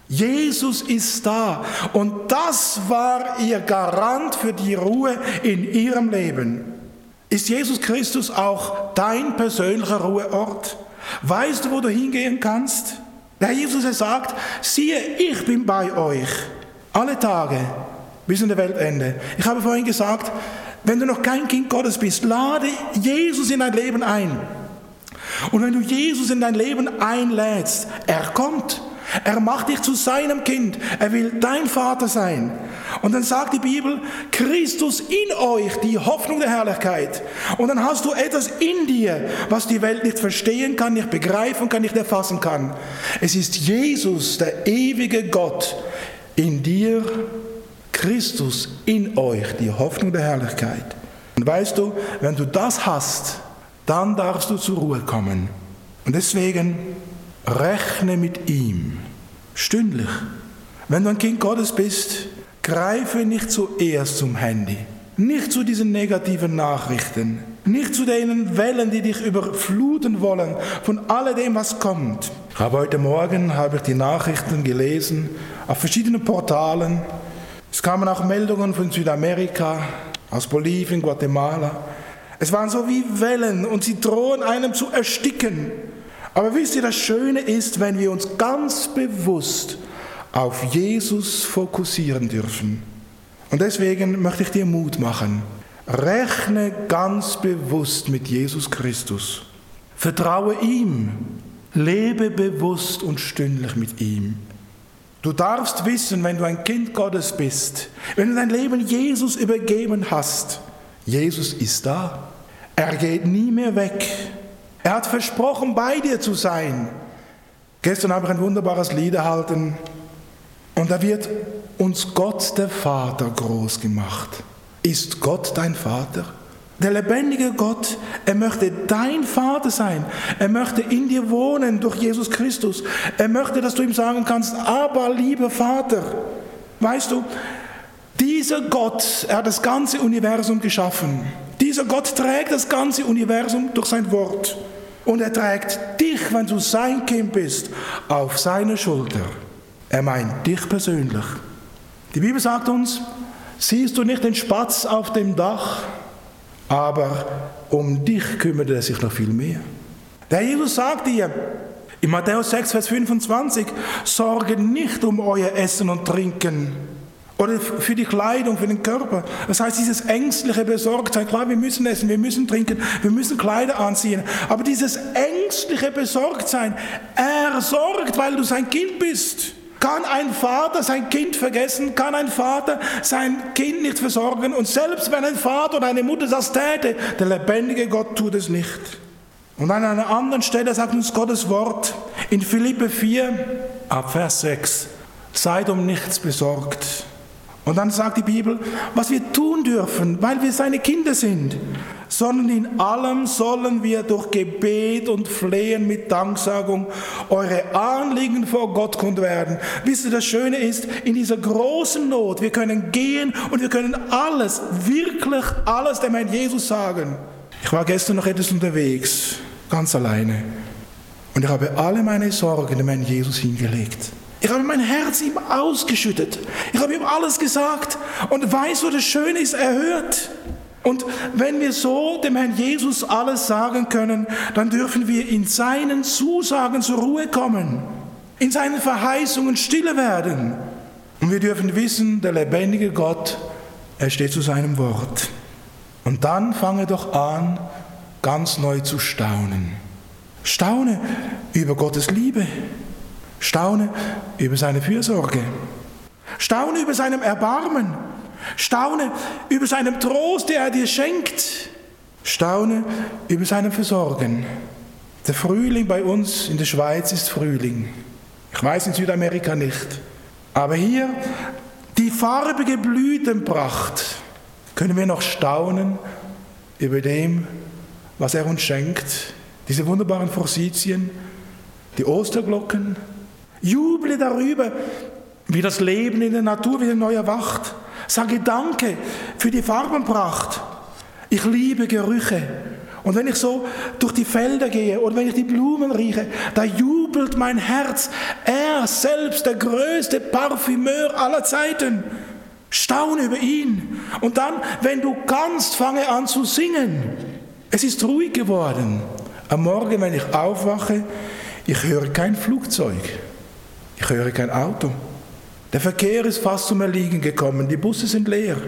Jesus ist da. Und das war ihr Garant für die Ruhe in ihrem Leben. Ist Jesus Christus auch dein persönlicher Ruheort? Weißt du, wo du hingehen kannst? Der Herr Jesus, er sagt, siehe, ich bin bei euch. Alle Tage bis an der Weltende. Ich habe vorhin gesagt, wenn du noch kein Kind Gottes bist, lade Jesus in dein Leben ein. Und wenn du Jesus in dein Leben einlädst, er kommt. Er macht dich zu seinem Kind. Er will dein Vater sein. Und dann sagt die Bibel, Christus in euch, die Hoffnung der Herrlichkeit. Und dann hast du etwas in dir, was die Welt nicht verstehen kann, nicht begreifen kann, nicht erfassen kann. Es ist Jesus, der ewige Gott, in dir, Christus in euch, die Hoffnung der Herrlichkeit. Und weißt du, wenn du das hast, dann darfst du zur Ruhe kommen. Und deswegen rechne mit ihm, stündlich. Wenn du ein Kind Gottes bist, greife nicht zuerst zum Handy, nicht zu diesen negativen Nachrichten, nicht zu den Wellen, die dich überfluten wollen, von alledem, was kommt. Ich habe heute Morgen habe ich die Nachrichten gelesen, auf verschiedenen Portalen. Es kamen auch Meldungen von Südamerika, aus Bolivien, Guatemala. Es waren so wie Wellen und sie drohen einem zu ersticken. Aber wisst ihr, das Schöne ist, wenn wir uns ganz bewusst auf Jesus fokussieren dürfen. Und deswegen möchte ich dir Mut machen. Rechne ganz bewusst mit Jesus Christus. Vertraue ihm. Lebe bewusst und stündlich mit ihm. Du darfst wissen, wenn du ein Kind Gottes bist, wenn du dein Leben Jesus übergeben hast, Jesus ist da. Er geht nie mehr weg. Er hat versprochen, bei dir zu sein. Gestern habe ich ein wunderbares Lied erhalten. Und da wird uns Gott, der Vater, groß gemacht. Ist Gott dein Vater? Der lebendige Gott, er möchte dein Vater sein. Er möchte in dir wohnen durch Jesus Christus. Er möchte, dass du ihm sagen kannst, aber lieber Vater, weißt du, dieser Gott, er hat das ganze Universum geschaffen. Dieser Gott trägt das ganze Universum durch sein Wort. Und er trägt dich, wenn du sein Kind bist, auf seine Schulter. Er meint dich persönlich. Die Bibel sagt uns, siehst du nicht den Spatz auf dem Dach, aber um dich kümmert er sich noch viel mehr. Der Jesus sagt dir in Matthäus sechs, Vers fünfundzwanzig, sorge nicht um euer Essen und Trinken oder für die Kleidung, für den Körper. Das heißt, dieses ängstliche Besorgtheit, klar, wir müssen essen, wir müssen trinken, wir müssen Kleider anziehen, aber dieses ängstliche Besorgtsein, er sorgt, weil du sein Kind bist. Kann ein Vater sein Kind vergessen? Kann ein Vater sein Kind nicht versorgen? Und selbst wenn ein Vater oder eine Mutter das täte, der lebendige Gott tut es nicht. Und an einer anderen Stelle sagt uns Gottes Wort in Philippe vier, ab Vers sechs, seid um nichts besorgt. Und dann sagt die Bibel, was wir tun dürfen, weil wir seine Kinder sind, sondern in allem sollen wir durch Gebet und Flehen mit Danksagung eure Anliegen vor Gott kund werden. Wisst ihr, das Schöne ist, in dieser großen Not, wir können gehen und wir können alles, wirklich alles dem Herrn Jesus sagen. Ich war gestern noch etwas unterwegs, ganz alleine. Und ich habe alle meine Sorgen dem Herrn Jesus hingelegt. Ich habe mein Herz ihm ausgeschüttet. Ich habe ihm alles gesagt. Und weißt du, das Schöne ist, er hört. Und wenn wir so dem Herrn Jesus alles sagen können, dann dürfen wir in seinen Zusagen zur Ruhe kommen. In seinen Verheißungen stille werden. Und wir dürfen wissen, der lebendige Gott, er steht zu seinem Wort. Und dann fange doch an, ganz neu zu staunen. Staune über Gottes Liebe. Staune über seine Fürsorge. Staune über seinem Erbarmen. Staune über seinen Trost, der er dir schenkt. Staune über seinem Versorgen. Der Frühling bei uns in der Schweiz ist Frühling. Ich weiß in Südamerika nicht. Aber hier die farbige Blütenpracht können wir noch staunen über dem, was er uns schenkt. Diese wunderbaren Forsythien, die Osterglocken. Juble darüber, wie das Leben in der Natur wieder neu erwacht. Sage Danke für die Farbenpracht. Ich liebe Gerüche. Und wenn ich so durch die Felder gehe oder wenn ich die Blumen rieche, da jubelt mein Herz. Er selbst, der größte Parfümeur aller Zeiten. Staune über ihn. Und dann, wenn du kannst, fange an zu singen. Es ist ruhig geworden. Am Morgen, wenn ich aufwache, ich höre kein Flugzeug. Ich höre kein Auto. Der Verkehr ist fast zum Erliegen gekommen. Die Busse sind leer.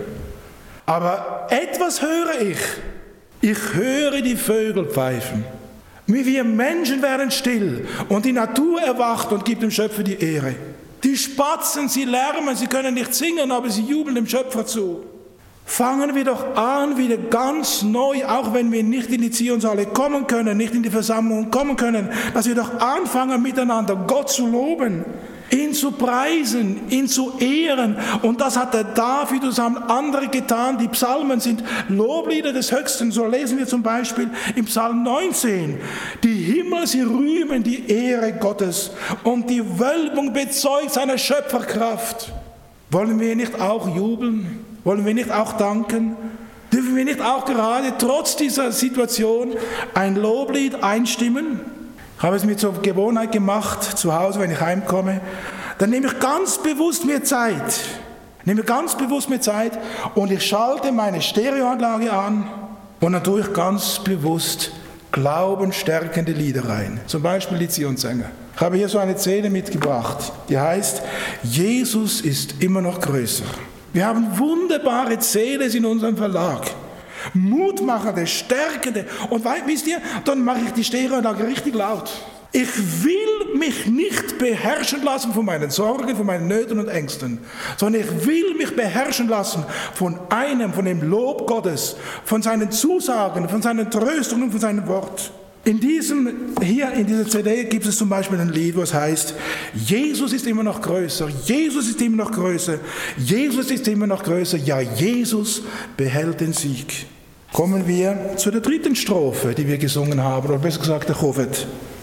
Aber etwas höre ich. Ich höre die Vögel pfeifen. Wir Menschen werden still und die Natur erwacht und gibt dem Schöpfer die Ehre. Die Spatzen, sie lärmen, sie können nicht singen, aber sie jubeln dem Schöpfer zu. Fangen wir doch an, wieder ganz neu, auch wenn wir nicht in die Zionshalle kommen können, nicht in die Versammlung kommen können, dass wir doch anfangen, miteinander Gott zu loben, ihn zu preisen, ihn zu ehren. Und das hat der David und haben andere getan. Die Psalmen sind Loblieder des Höchsten. So lesen wir zum Beispiel im Psalm neunzehn. Die Himmel, sie rühmen die Ehre Gottes und die Wölbung bezeugt seiner Schöpferkraft. Wollen wir nicht auch jubeln? Wollen wir nicht auch danken? Dürfen wir nicht auch gerade trotz dieser Situation ein Loblied einstimmen? Ich habe es mir zur Gewohnheit gemacht, zu Hause, wenn ich heimkomme, dann nehme ich ganz bewusst mir Zeit, nehme ganz bewusst mir Zeit und ich schalte meine Stereoanlage an und dann tue ich ganz bewusst glaubensstärkende Lieder rein. Zum Beispiel die Zionssänger. Ich habe hier so eine C D mitgebracht, die heißt, Jesus ist immer noch größer. Wir haben wunderbare C Ds in unserem Verlag. Mutmachende, stärkende. Und wisst ihr, dann mache ich die Stereoanlage richtig laut. Ich will mich nicht beherrschen lassen von meinen Sorgen, von meinen Nöten und Ängsten, sondern ich will mich beherrschen lassen von einem, von dem Lob Gottes, von seinen Zusagen, von seinen Tröstungen, von seinem Wort. In diesem, hier in dieser C D gibt es zum Beispiel ein Lied, wo es heißt, Jesus ist immer noch größer, Jesus ist immer noch größer, Jesus ist immer noch größer, ja, Jesus behält den Sieg. Kommen wir zu der dritten Strophe, die wir gesungen haben, oder besser gesagt der Chovet.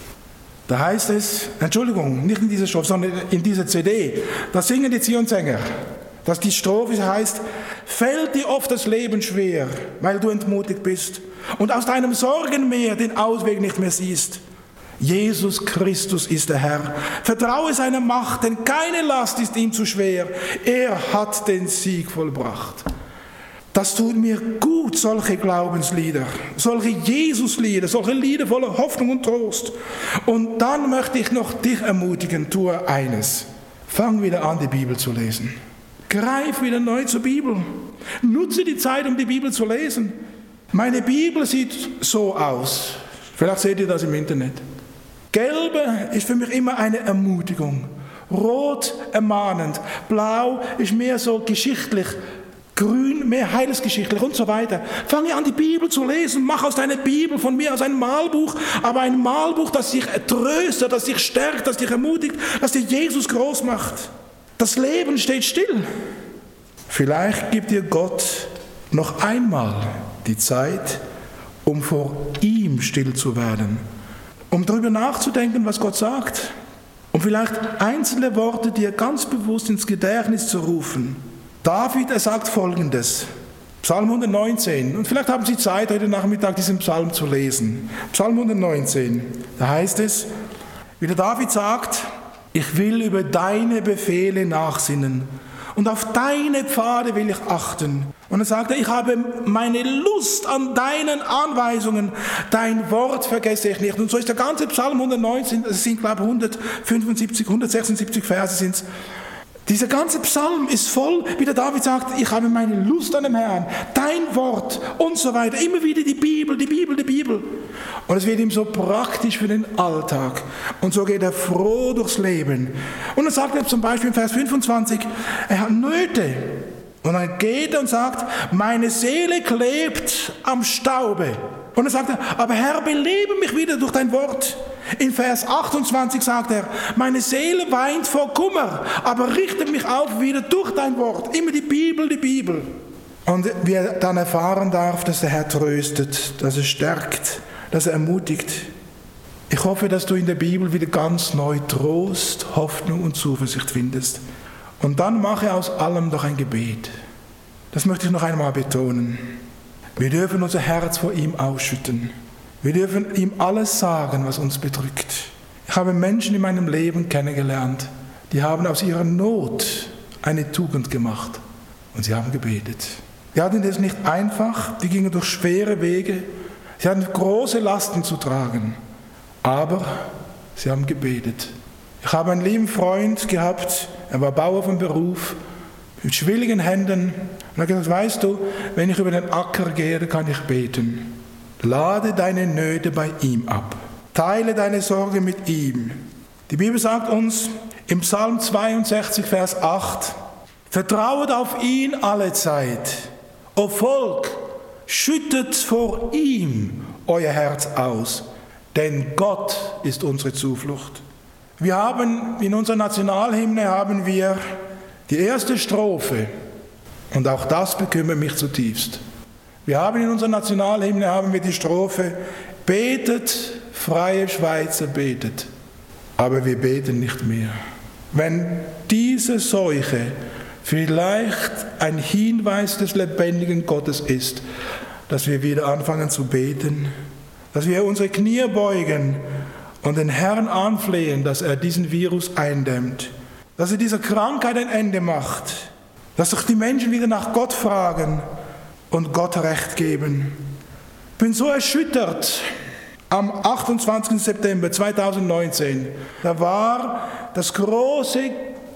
Da heißt es, Entschuldigung, nicht in dieser Strophe, sondern in dieser C D, da singen die Zionssänger, dass die Strophe heißt, fällt dir oft das Leben schwer, weil du entmutigt bist und aus deinem Sorgenmeer den Ausweg nicht mehr siehst. Jesus Christus ist der Herr. Vertraue seiner Macht, denn keine Last ist ihm zu schwer. Er hat den Sieg vollbracht. Das tut mir gut, solche Glaubenslieder, solche Jesuslieder, solche Lieder voller Hoffnung und Trost. Und dann möchte ich noch dich ermutigen, tue eines. Fang wieder an, die Bibel zu lesen. Greif wieder neu zur Bibel. Nutze die Zeit, um die Bibel zu lesen. Meine Bibel sieht so aus. Vielleicht seht ihr das im Internet. Gelbe ist für mich immer eine Ermutigung. Rot ermahnend. Blau ist mehr so geschichtlich. Grün mehr heilsgeschichtlich und so weiter. Fange an, die Bibel zu lesen. Mach aus deiner Bibel von mir aus ein Malbuch. Aber ein Malbuch, das dich tröstet, das dich stärkt, das dich ermutigt, das dir Jesus groß macht. Das Leben steht still. Vielleicht gibt dir Gott noch einmal die Zeit, um vor ihm still zu werden. Um darüber nachzudenken, was Gott sagt. Um vielleicht einzelne Worte dir ganz bewusst ins Gedächtnis zu rufen. David, er sagt Folgendes, Psalm hundertneunzehn, und vielleicht haben Sie Zeit, heute Nachmittag diesen Psalm zu lesen. Psalm hundertneunzehn, da heißt es, wie der David sagt, ich will über deine Befehle nachsinnen und auf deine Pfade will ich achten. Und er sagt, ich habe meine Lust an deinen Anweisungen, dein Wort vergesse ich nicht. Und so ist der ganze Psalm hundertneunzehn, es sind glaube ich hundertfünfundsiebzig, hundertsechsundsiebzig Verse sind es. Dieser ganze Psalm ist voll, wie der David sagt, ich habe meine Lust an dem Herrn, dein Wort und so weiter. Immer wieder die Bibel, die Bibel, die Bibel. Und es wird ihm so praktisch für den Alltag. Und so geht er froh durchs Leben. Und dann sagt er zum Beispiel in Vers fünfundzwanzig, er hat Nöte. Und dann geht er und sagt, meine Seele klebt am Staube. Und dann sagt er, aber Herr, belebe mich wieder durch dein Wort. In Vers achtundzwanzig sagt er, meine Seele weint vor Kummer, aber richte mich auf wieder durch dein Wort. Immer die Bibel, die Bibel. Und wie er dann erfahren darf, dass der Herr tröstet, dass er stärkt, dass er ermutigt. Ich hoffe, dass du in der Bibel wieder ganz neu Trost, Hoffnung und Zuversicht findest. Und dann mache aus allem doch ein Gebet. Das möchte ich noch einmal betonen. Wir dürfen unser Herz vor ihm ausschütten. Wir dürfen ihm alles sagen, was uns bedrückt. Ich habe Menschen in meinem Leben kennengelernt, die haben aus ihrer Not eine Tugend gemacht und sie haben gebetet. Die hatten es nicht einfach, die gingen durch schwere Wege, sie hatten große Lasten zu tragen, aber sie haben gebetet. Ich habe einen lieben Freund gehabt, er war Bauer von Beruf, mit schwilligen Händen, und er hat gesagt, weißt du, wenn ich über den Acker gehe, dann kann ich beten. Lade deine Nöte bei ihm ab. Teile deine Sorge mit ihm. Die Bibel sagt uns im Psalm zweiundsechzig, Vers acht, vertrauet auf ihn alle Zeit. O Volk, schüttet vor ihm euer Herz aus, denn Gott ist unsere Zuflucht. Wir haben in unserer Nationalhymne haben wir die erste Strophe, und auch das bekümmert mich zutiefst. Wir haben in unserer Nationalhymne haben wir die Strophe, betet, freie Schweizer, betet. Aber wir beten nicht mehr. Wenn diese Seuche vielleicht ein Hinweis des lebendigen Gottes ist, dass wir wieder anfangen zu beten, dass wir unsere Knie beugen und den Herrn anflehen, dass er diesen Virus eindämmt, dass er dieser Krankheit ein Ende macht, dass sich die Menschen wieder nach Gott fragen und Gott Recht geben. Ich bin so erschüttert. Am achtundzwanzigsten September zweitausendneunzehn, da war das große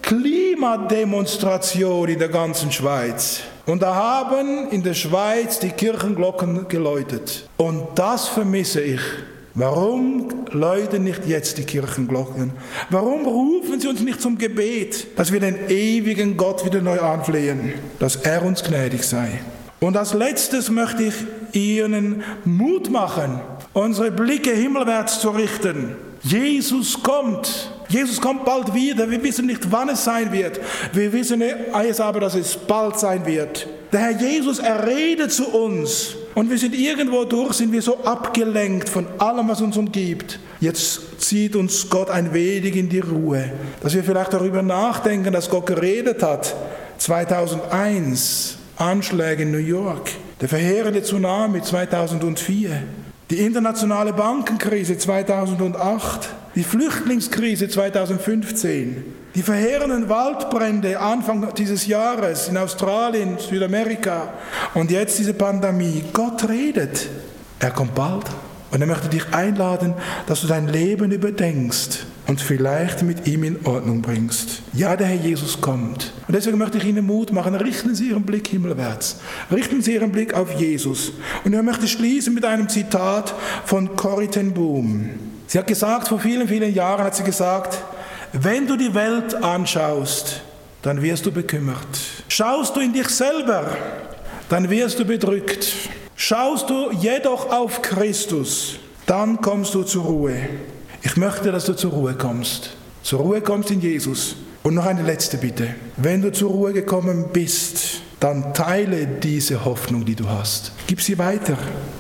Klimademonstration in der ganzen Schweiz. Und da haben in der Schweiz die Kirchenglocken geläutet. Und das vermisse ich. Warum läuten nicht jetzt die Kirchenglocken? Warum rufen sie uns nicht zum Gebet, dass wir den ewigen Gott wieder neu anflehen, dass er uns gnädig sei? Und als letztes möchte ich Ihnen Mut machen, unsere Blicke himmelwärts zu richten. Jesus kommt. Jesus kommt bald wieder. Wir wissen nicht, wann es sein wird. Wir wissen jetzt aber, dass es bald sein wird. Der Herr Jesus, er redet zu uns. Und wir sind irgendwo durch, sind wir so abgelenkt von allem, was uns umgibt. Jetzt zieht uns Gott ein wenig in die Ruhe. Dass wir vielleicht darüber nachdenken, dass Gott geredet hat, zweitausendeins, Anschläge in New York, der verheerende Tsunami zweitausendvier, die internationale Bankenkrise zweitausendacht, die Flüchtlingskrise zweitausendfünfzehn, die verheerenden Waldbrände Anfang dieses Jahres in Australien, Südamerika und jetzt diese Pandemie. Gott redet. Er kommt bald und er möchte dich einladen, dass du dein Leben überdenkst und vielleicht mit ihm in Ordnung bringst. Ja, der Herr Jesus kommt. Und deswegen möchte ich Ihnen Mut machen, richten Sie Ihren Blick himmelwärts. Richten Sie Ihren Blick auf Jesus. Und ich möchte schließen mit einem Zitat von Corrie ten Boom. Sie hat gesagt, vor vielen, vielen Jahren hat sie gesagt, wenn du die Welt anschaust, dann wirst du bekümmert. Schaust du in dich selber, dann wirst du bedrückt. Schaust du jedoch auf Christus, dann kommst du zur Ruhe. Ich möchte, dass du zur Ruhe kommst. Zur Ruhe kommst in Jesus. Und noch eine letzte Bitte. Wenn du zur Ruhe gekommen bist, dann teile diese Hoffnung, die du hast. Gib sie weiter.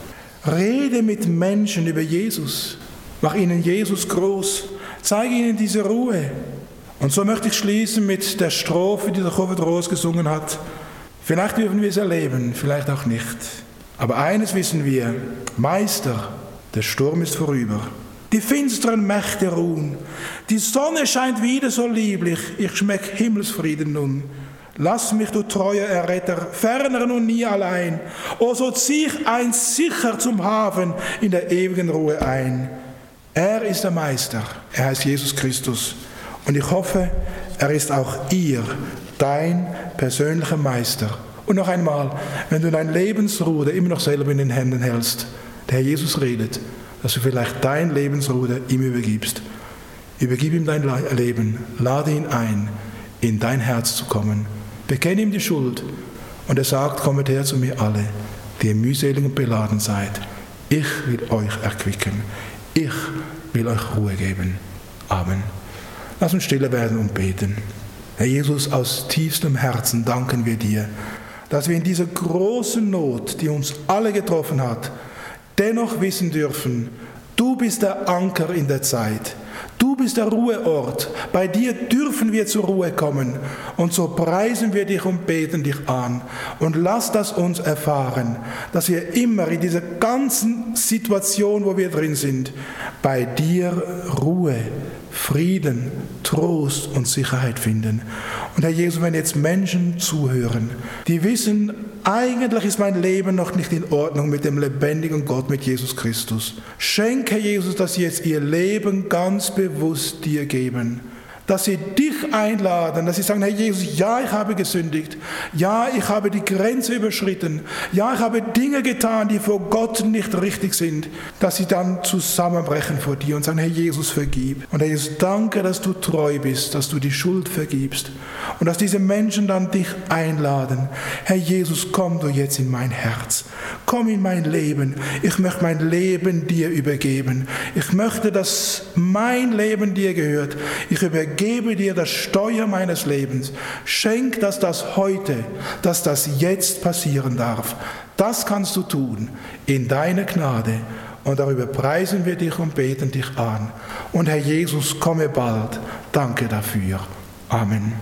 Rede mit Menschen über Jesus. Mach ihnen Jesus groß. Zeige ihnen diese Ruhe. Und so möchte ich schließen mit der Strophe, die der Govert Roos gesungen hat. Vielleicht dürfen wir es erleben, vielleicht auch nicht. Aber eines wissen wir, Meister, der Sturm ist vorüber. Die finsteren Mächte ruhen. Die Sonne scheint wieder so lieblich. Ich schmeck Himmelsfrieden nun. Lass mich, du treuer Erretter, ferner nun nie allein. O, so zieh ich einst sicher zum Hafen in der ewigen Ruhe ein. Er ist der Meister. Er heißt Jesus Christus. Und ich hoffe, er ist auch ihr, dein persönlicher Meister. Und noch einmal, wenn du dein Lebensruder immer noch selber in den Händen hältst, der Herr Jesus redet, dass du vielleicht dein Lebensruder ihm übergibst. Übergib ihm dein Leben, lade ihn ein, in dein Herz zu kommen. Bekenne ihm die Schuld. Und er sagt, kommet her zu mir alle, die ihr mühselig und beladen seid. Ich will euch erquicken. Ich will euch Ruhe geben. Amen. Lass uns stille werden und beten. Herr Jesus, aus tiefstem Herzen danken wir dir, dass wir in dieser großen Not, die uns alle getroffen hat, dennoch wissen dürfen, du bist der Anker in der Zeit. Du bist der Ruheort. Bei dir dürfen wir zur Ruhe kommen. Und so preisen wir dich und beten dich an. Und lass das uns erfahren, dass wir immer in dieser ganzen Situation, wo wir drin sind, bei dir Ruhe, Frieden, Trost und Sicherheit finden. Und Herr Jesus, wenn jetzt Menschen zuhören, die wissen, eigentlich ist mein Leben noch nicht in Ordnung mit dem lebendigen Gott, mit Jesus Christus. Schenke, Jesus, dass sie jetzt ihr Leben ganz bewusst dir geben. Dass sie dich einladen, dass sie sagen, Herr Jesus, ja, ich habe gesündigt. Ja, ich habe die Grenze überschritten. Ja, ich habe Dinge getan, die vor Gott nicht richtig sind. Dass sie dann zusammenbrechen vor dir und sagen, Herr Jesus, vergib. Und Herr Jesus, danke, dass du treu bist, dass du die Schuld vergibst. Und dass diese Menschen dann dich einladen. Herr Jesus, komm du jetzt in mein Herz. Komm in mein Leben. Ich möchte mein Leben dir übergeben. Ich möchte, dass mein Leben dir gehört. Ich übergebe Gebe dir das Steuer meines Lebens. Schenk, dass das heute, dass das jetzt passieren darf. Das kannst du tun in deiner Gnade. Und darüber preisen wir dich und beten dich an. Und Herr Jesus, komme bald. Danke dafür. Amen.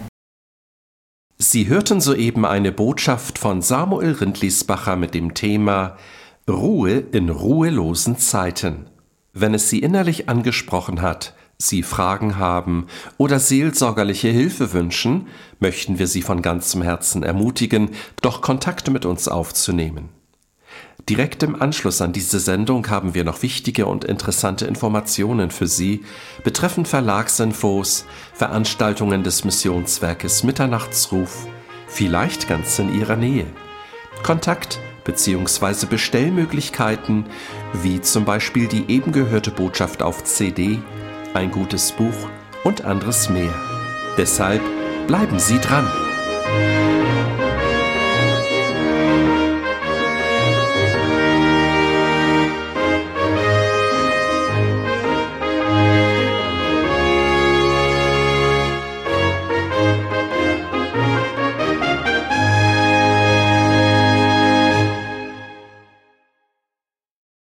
Sie hörten soeben eine Botschaft von Samuel Rindlisbacher mit dem Thema Ruhe in ruhelosen Zeiten. Wenn es Sie innerlich angesprochen hat, Sie Fragen haben oder seelsorgerliche Hilfe wünschen, möchten wir Sie von ganzem Herzen ermutigen, doch Kontakte mit uns aufzunehmen. Direkt im Anschluss an diese Sendung haben wir noch wichtige und interessante Informationen für Sie betreffend Verlagsinfos, Veranstaltungen des Missionswerkes Mitternachtsruf, vielleicht ganz in Ihrer Nähe. Kontakt bzw. Bestellmöglichkeiten, wie zum Beispiel die eben gehörte Botschaft auf C D, ein gutes Buch und anderes mehr. Deshalb bleiben Sie dran!